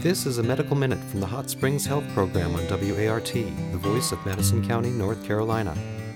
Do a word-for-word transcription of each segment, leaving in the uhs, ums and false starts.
This is a Medical Minute from the Hot Springs Health Program on W A R T, the voice of Madison County, North Carolina.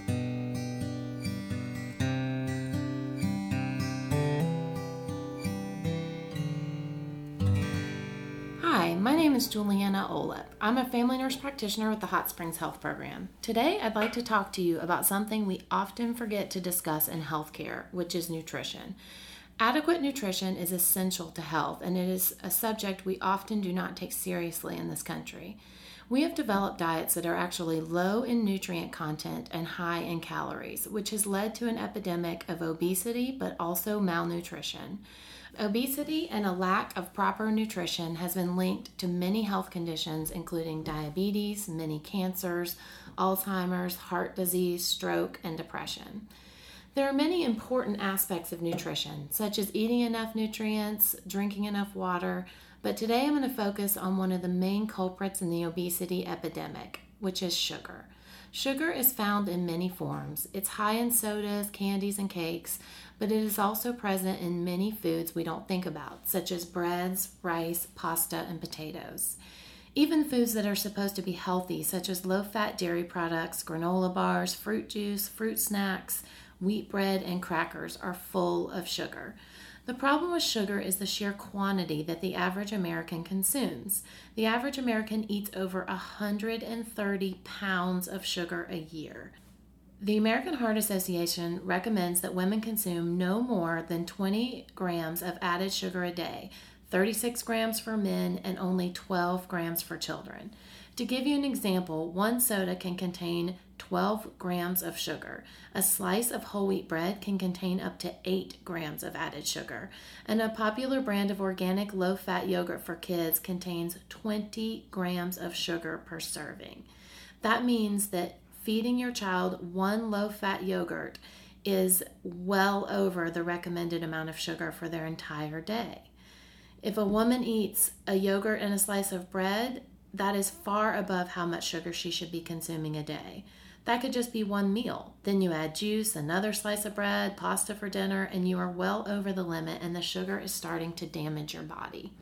Hi, my name is Juliana Olep. I'm a family nurse practitioner with the Hot Springs Health Program. Today, I'd like to talk to you about something we often forget to discuss in healthcare, which is nutrition. Adequate nutrition is essential to health, and it is a subject we often do not take seriously in this country. We have developed diets that are actually low in nutrient content and high in calories, which has led to an epidemic of obesity, but also malnutrition. Obesity and a lack of proper nutrition has been linked to many health conditions, including diabetes, many cancers, Alzheimer's, heart disease, stroke, and depression. There are many important aspects of nutrition, such as eating enough nutrients, drinking enough water, but today I'm going to focus on one of the main culprits in the obesity epidemic, which is sugar. Sugar is found in many forms. It's high in sodas, candies, and cakes, but it is also present in many foods we don't think about, such as breads, rice, pasta, and potatoes. Even foods that are supposed to be healthy, such as low-fat dairy products, granola bars, fruit juice, fruit snacks, wheat bread, and crackers are full of sugar. The problem with sugar is the sheer quantity that the average American consumes. The average American eats over one hundred thirty pounds of sugar a year. The American Heart Association recommends that women consume no more than twenty grams of added sugar a day, thirty-six grams for men, and only twelve grams for children. To give you an example, one soda can contain twelve grams of sugar. A slice of whole wheat bread can contain up to eight grams of added sugar. And a popular brand of organic low-fat yogurt for kids contains twenty grams of sugar per serving. That means that feeding your child one low-fat yogurt is well over the recommended amount of sugar for their entire day. If a woman eats a yogurt and a slice of bread, that is far above how much sugar she should be consuming a day. That could just be one meal. Then you add juice, another slice of bread, pasta for dinner, and you are well over the limit, and the sugar is starting to damage your body.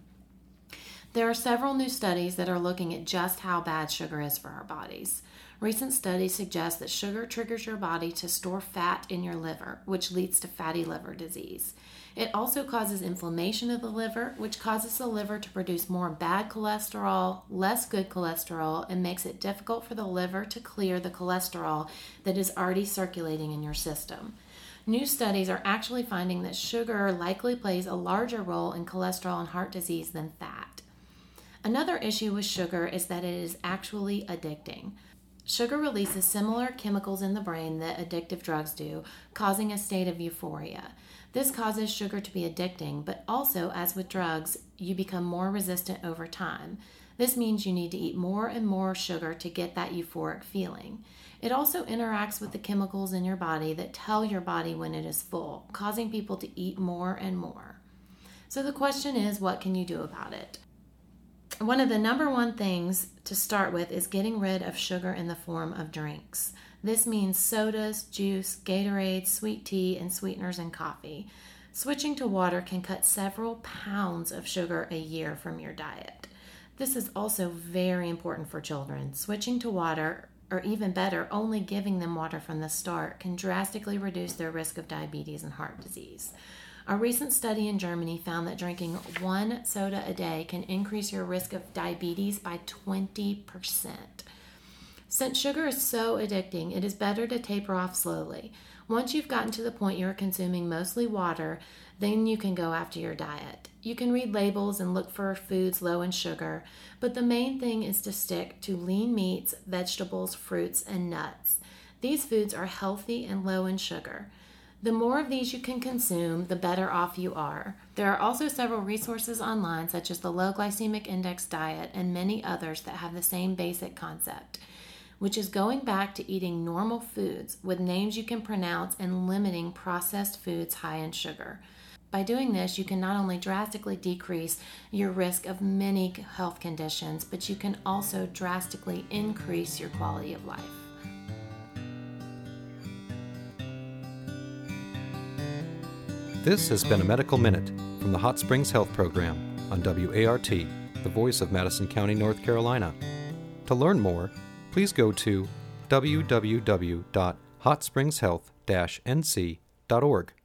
There are several new studies that are looking at just how bad sugar is for our bodies. Recent studies suggest that sugar triggers your body to store fat in your liver, which leads to fatty liver disease. It also causes inflammation of the liver, which causes the liver to produce more bad cholesterol, less good cholesterol, and makes it difficult for the liver to clear the cholesterol that is already circulating in your system. New studies are actually finding that sugar likely plays a larger role in cholesterol and heart disease than fat. Another issue with sugar is that it is actually addicting. Sugar releases similar chemicals in the brain that addictive drugs do, causing a state of euphoria. This causes sugar to be addicting, but also, as with drugs, you become more resistant over time. This means you need to eat more and more sugar to get that euphoric feeling. It also interacts with the chemicals in your body that tell your body when it is full, causing people to eat more and more. So the question is, what can you do about it? One of the number one things to start with is getting rid of sugar in the form of drinks. This means sodas, juice, Gatorade, sweet tea, and sweeteners in coffee. Switching to water can cut several pounds of sugar a year from your diet. This is also very important for children. Switching to water, or even better, only giving them water from the start, can drastically reduce their risk of diabetes and heart disease. A recent study in Germany found that drinking one soda a day can increase your risk of diabetes by twenty percent. Since sugar is so addicting, it is better to taper off slowly. Once you've gotten to the point you are consuming mostly water, then you can go after your diet. You can read labels and look for foods low in sugar, but the main thing is to stick to lean meats, vegetables, fruits, and nuts. These foods are healthy and low in sugar. The more of these you can consume, the better off you are. There are also several resources online, such as the Low Glycemic Index Diet and many others that have the same basic concept, which is going back to eating normal foods with names you can pronounce and limiting processed foods high in sugar. By doing this, you can not only drastically decrease your risk of many health conditions, but you can also drastically increase your quality of life. This has been a Medical Minute from the Hot Springs Health Program on W A R T. the voice of Madison County, North Carolina. To learn more, please go to w w w dot hot springs health dash n c dot org.